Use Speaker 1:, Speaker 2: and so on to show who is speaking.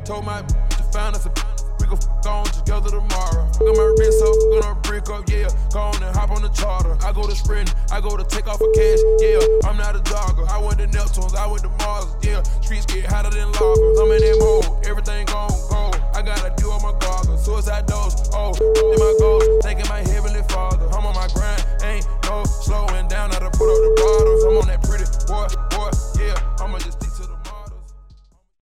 Speaker 1: Told my to find us a we gon' on together tomorrow. Got my wrist up, gonna brick up, yeah. Go on and hop on the charter. I go to sprint, I go to take off a cash, yeah. I'm not a jogger. I went to Neptunes, I went to Mars, yeah. Streets get hotter than lava. I'm in that